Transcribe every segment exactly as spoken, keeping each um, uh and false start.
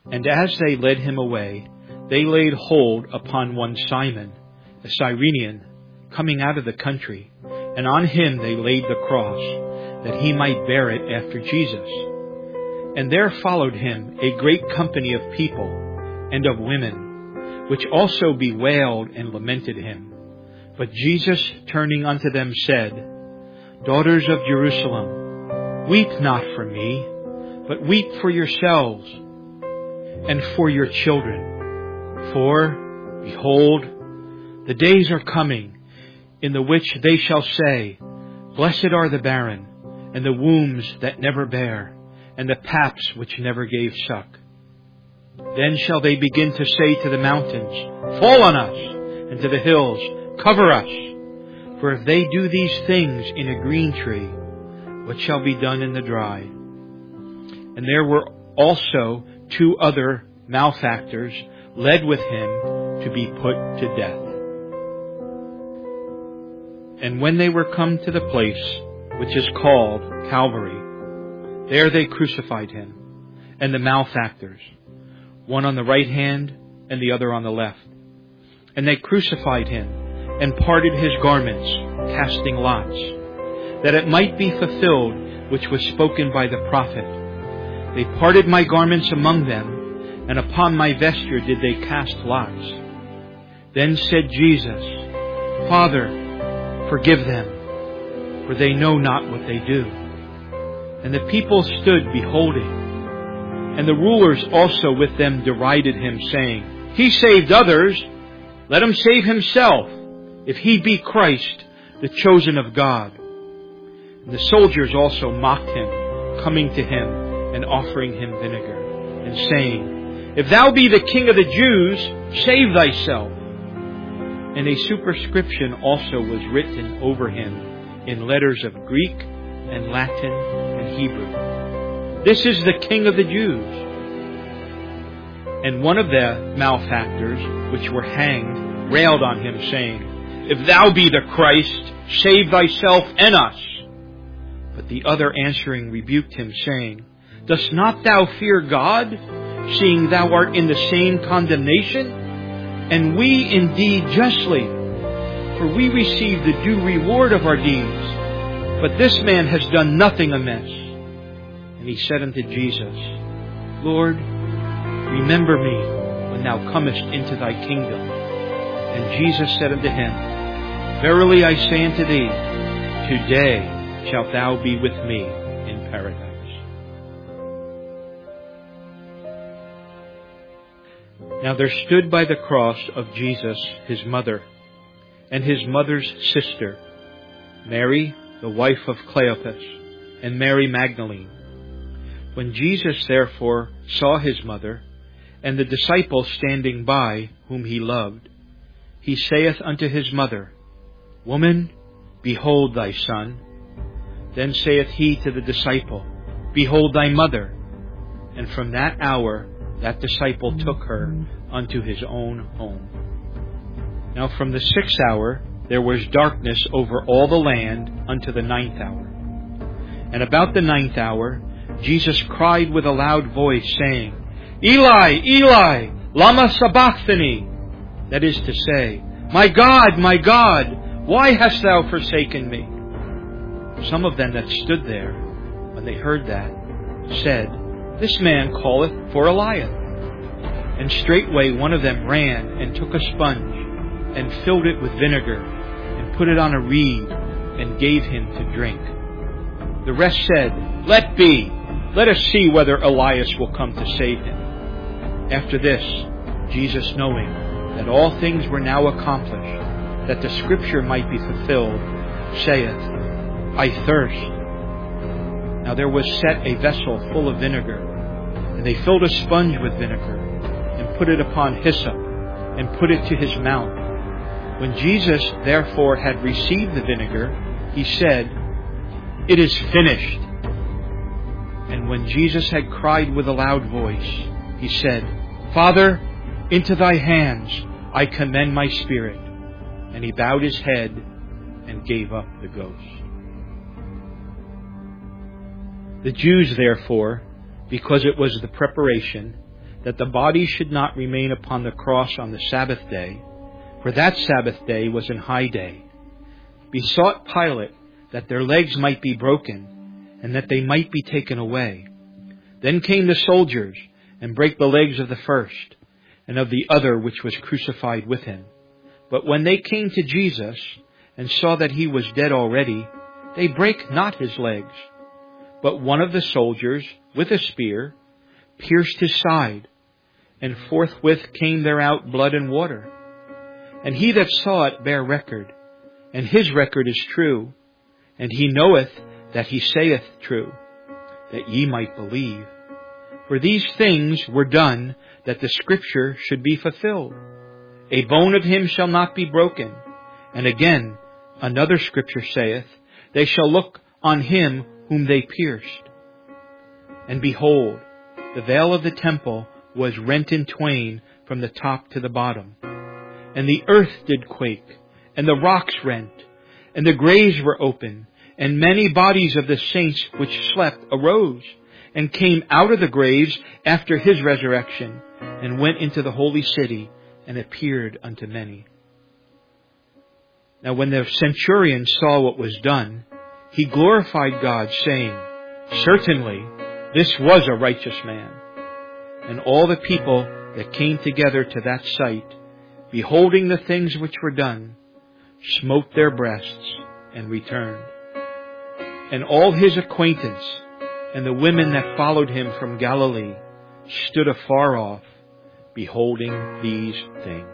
And as they led him away, they laid hold upon one Simon, a Cyrenian, coming out of the country, and on him they laid the cross, that he might bear it after Jesus. And there followed him a great company of people and of women, which also bewailed and lamented him. But Jesus, turning unto them, said, Daughters of Jerusalem, weep not for me, but weep for yourselves and for your children. For, behold, the days are coming, in the which they shall say, Blessed are the barren, and the wombs that never bare, and the paps which never gave suck. Then shall they begin to say to the mountains, Fall on us, and to the hills, Cover us. For if they do these things in a green tree, what shall be done in the dry? And there were also two other malefactors led with him to be put to death. And when they were come to the place which is called Calvary, there they crucified him, and the malefactors, one on the right hand and the other on the left. And they crucified him, and parted his garments, casting lots, that it might be fulfilled which was spoken by the prophet. They parted my garments among them, and upon my vesture did they cast lots. Then said Jesus, Father, forgive them, for they know not what they do. And the people stood beholding. And the rulers also with them derided him, saying, He saved others, let him save himself, if he be Christ, the chosen of God. And the soldiers also mocked him, coming to him and offering him vinegar, and saying, If thou be the King of the Jews, save thyself. And a superscription also was written over him in letters of Greek and Latin and Hebrew, This is the King of the Jews. And one of the malefactors which were hanged railed on him, saying, If thou be the Christ, save thyself and us. But the other answering rebuked him, saying, Dost not thou fear God, seeing thou art in the same condemnation? And we indeed justly, for we receive the due reward of our deeds. But this man has done nothing amiss. And he said unto Jesus, Lord, remember me when thou comest into thy kingdom. And Jesus said unto him, Verily I say unto thee, today shalt thou be with me in paradise. Now there stood by the cross of Jesus his mother, and his mother's sister, Mary, the wife of Cleopas, and Mary Magdalene. When Jesus therefore saw his mother, and the disciple standing by, whom he loved, he saith unto his mother, Woman, behold thy son. Then saith he to the disciple, Behold thy mother. And from that hour that disciple took her unto his own home. Now from the sixth hour there was darkness over all the land unto the ninth hour. And about the ninth hour Jesus cried with a loud voice, saying, Eli, Eli, lama sabachthani? That is to say, My God, my God, why hast thou forsaken me? Some of them that stood there, when they heard that, said, This man calleth for Elias. And straightway one of them ran and took a sponge, and filled it with vinegar, and put it on a reed, and gave him to drink. The rest said, Let be, let us see whether Elias will come to save him. After this, Jesus, knowing that all things were now accomplished, that the scripture might be fulfilled, saith, I thirst. Now there was set a vessel full of vinegar, and they filled a sponge with vinegar, and put it upon hyssop, and put it to his mouth. When Jesus therefore had received the vinegar, he said, It is finished. And when Jesus had cried with a loud voice, he said, Father, into thy hands I commend my spirit. And he bowed his head and gave up the ghost. The Jews, therefore, because it was the preparation, that the body should not remain upon the cross on the Sabbath day, for that Sabbath day was an high day, besought Pilate that their legs might be broken, and that they might be taken away. Then came the soldiers, and brake the legs of the first, and of the other which was crucified with him. But when they came to Jesus, and saw that he was dead already, they brake not his legs. But one of the soldiers, with a spear, pierced his side, and forthwith came there out blood and water. And he that saw it bare record, and his record is true, and he knoweth that he saith true, that ye might believe. For these things were done, that the Scripture should be fulfilled. A bone of him shall not be broken. And again, another Scripture saith, they shall look on him whom they pierced. And behold, the veil of the temple was rent in twain from the top to the bottom. And the earth did quake, and the rocks rent, and the graves were open, and many bodies of the saints which slept arose, and came out of the graves after his resurrection, and went into the holy city, and appeared unto many. Now when the centurion saw what was done, he glorified God, saying, Certainly this was a righteous man. And all the people that came together to that sight, beholding the things which were done, smote their breasts and returned. And all his acquaintance and the women that followed him from Galilee stood afar off, beholding these things.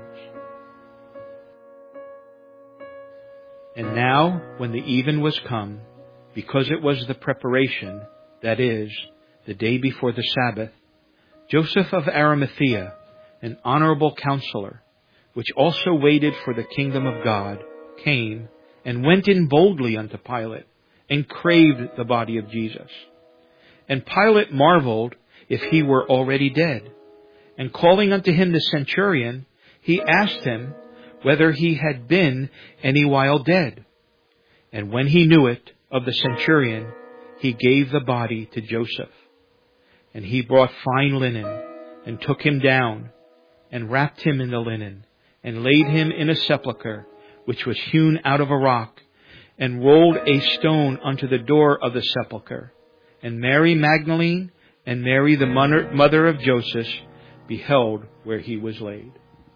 And now, when the even was come, because it was the preparation, that is, the day before the Sabbath, Joseph of Arimathea, an honorable counselor, which also waited for the kingdom of God, came and went in boldly unto Pilate, and craved the body of Jesus. And Pilate marveled if he were already dead. And calling unto him the centurion, he asked him whether he had been any while dead. And when he knew it of the centurion, he gave the body to Joseph. And he brought fine linen, and took him down, and wrapped him in the linen, and laid him in a sepulchre, which was hewn out of a rock, and rolled a stone unto the door of the sepulchre. And Mary Magdalene and Mary the mother of Joseph beheld where he was laid.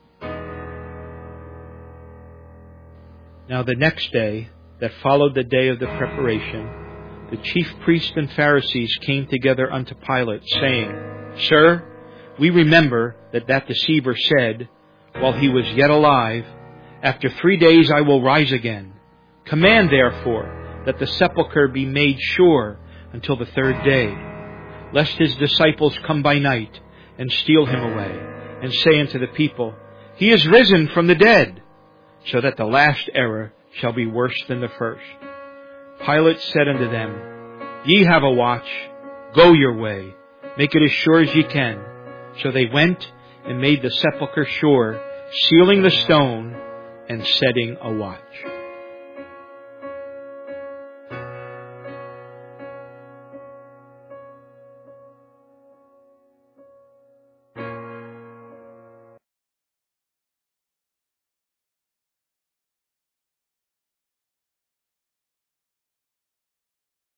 Now the next day, that followed the day of the preparation, the chief priests and Pharisees came together unto Pilate, saying, Sir, we remember that that deceiver said, while he was yet alive, After three days I will rise again. Command, therefore, that the sepulchre be made sure until the third day, lest his disciples come by night and steal him away, and say unto the people, He is risen from the dead, so that the last error shall be worse than the first. Pilate said unto them, Ye have a watch, go your way, make it as sure as ye can. So they went and made the sepulchre sure, sealing the stone and setting a watch.